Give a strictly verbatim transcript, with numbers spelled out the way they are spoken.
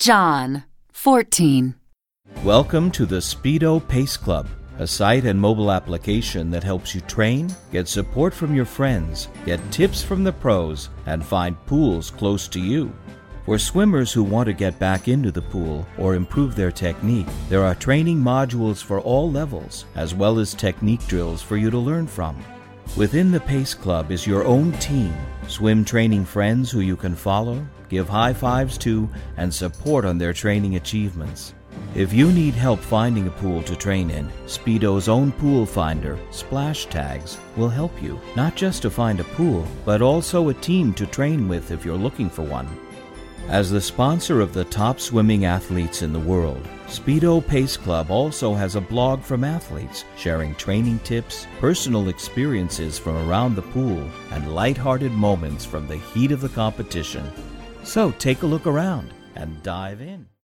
John, fourteen. Welcome to the Speedo Pace Club, a site and mobile application that helps you train, get support from your friends, get tips from the pros, and find pools close to you. For swimmers who want to get back into the pool or improve their technique, there are training modules for all levels, as well as technique drills for you to learn from. Within the Pace Club is your own team, swim training friends who you can follow, give high fives to, and support on their training achievements. If you need help finding a pool to train in, Speedo's own pool finder, Splash Tags, will help you, not just to find a pool, but also a team to train with if you're looking for one. As the sponsor of the top swimming athletes in the world, Speedo Pace Club also has a blog from athletes sharing training tips, personal experiences from around the pool, and lighthearted moments from the heat of the competition. So take a look around and dive in.